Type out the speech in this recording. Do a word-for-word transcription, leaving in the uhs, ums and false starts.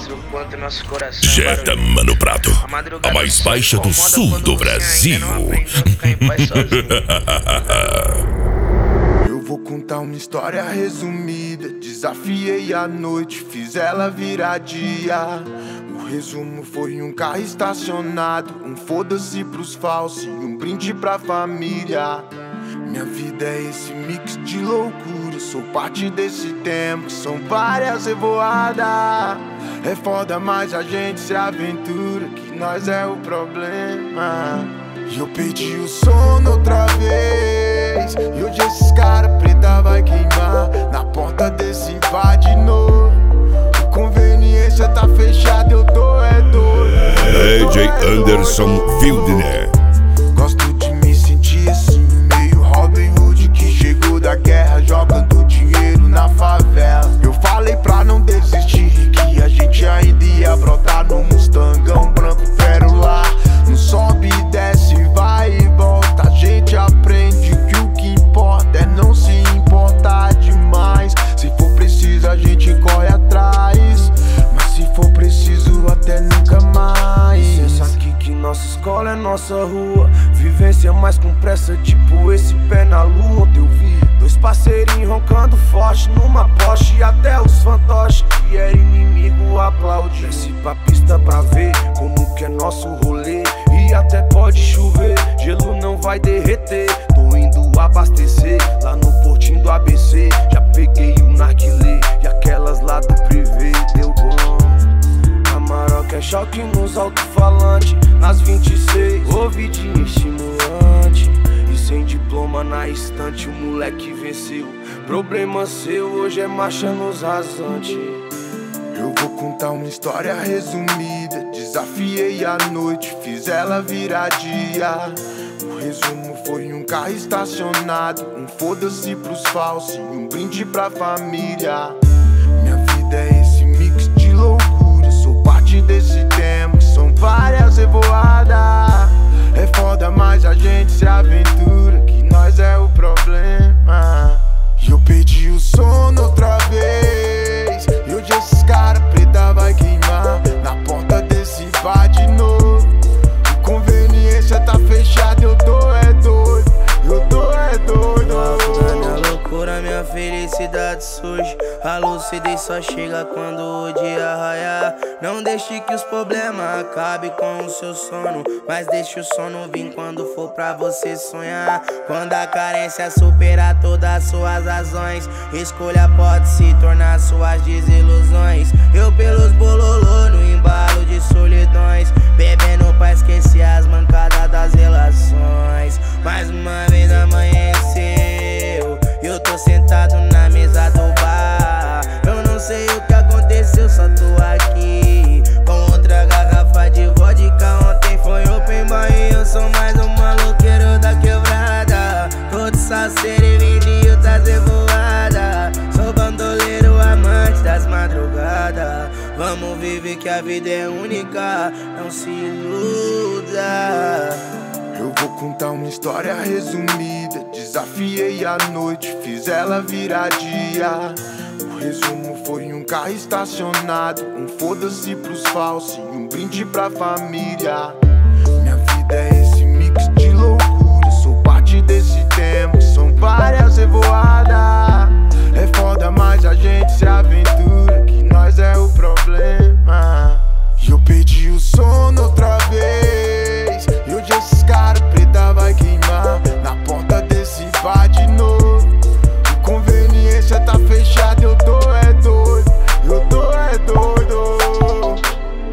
o quanto nosso coração Jetta Mano Prato, a mais baixa do sul do Brasil. Eu vou contar uma história resumida. Desafiei a noite, fiz ela virar dia. O resumo foi um carro estacionado, um foda-se pros falsos e um brinde pra família. Minha vida é esse mix de loucura, sou parte desse tempo, são várias revoadas. É foda, mas a gente se aventura, que nós é o problema. E eu perdi o sono outra vez, e hoje esses cara preta vai queimar na porta desse bar de novo. A conveniência tá fechada, eu tô é doido. D J Anderson Wildner. Gosto de me sentir assim, meio Robin Hood que chegou da guerra, jogando dinheiro na favela. Eu falei pra não desistir, que a gente ainda ia brotar no Mustangão branco pérola. Não sobe e desce, vai e volta, a gente aprende que o que importa é não se importar demais. Se for preciso a gente corre atrás, mas se for preciso até nunca mais. Pensa aqui que nossa escola é nossa rua, vivência mais com pressa, tipo esse pé na lua. Ontem eu vi dois parceirinhos roncando forte numa Porsche, e até os fantoches que era inimigo aplaude. Desce pra pista pra ver como que é nosso rolê, e até pode chover, gelo não vai derreter. Tô indo abastecer lá no portinho do A B C, já peguei o narguilé e aquelas lá do privê, deu bom. A Maroca é choque nos alto-falantes, nas vinte e seis, ouvidinho estimulante. E sem diploma na estante, o moleque venceu. Problema seu, hoje é marcha nos rasantes. Eu vou contar uma história resumida. Desafiei a noite, fiz ela virar dia. O resumo foi um carro estacionado, um foda-se pros falsos e um brinde pra família. Minha vida é esse mix de loucura, sou parte desse tempo, são várias revoadas. É foda, mas a gente se aventura, que nós é o problema. E eu perdi o sono outra vez, e hoje esses cara preta vai queimar na porta desse bar de novo. A conveniência tá fechada, eu tô é doido, eu tô é doido. Na minha loucura, minha felicidade surge. A lucidez só chega quando o dia raiar. Não deixe que os problemas acabem com o seu sono, mas deixe o sono vir quando for pra você sonhar. Quando a carência superar todas as suas razões, escolha pode se tornar suas desilusões. Eu pelos bololô no embalo de solidões, bebendo pra esquecer as mancadas das relações. Mais uma vez amanheceu, eu tô sentado na mesa do bar. Eu não sei o que aconteceu, só tô aqui com outra garrafa de vodka. Ontem foi open bar e eu sou mais um maloqueiro da quebrada. Todo saceiro e vinho tá revoada. Sou bandoleiro, amante das madrugadas. Vamos viver que a vida é única, não se iluda. Eu vou contar uma história resumida. Desafiei a noite, fiz ela virar dia. O resumo foi um carro estacionado, um foda-se pros falsos e um brinde pra família. Minha vida é esse mix de loucura, sou parte desse tempo, são várias revoadas. É foda, mas a gente se aventura.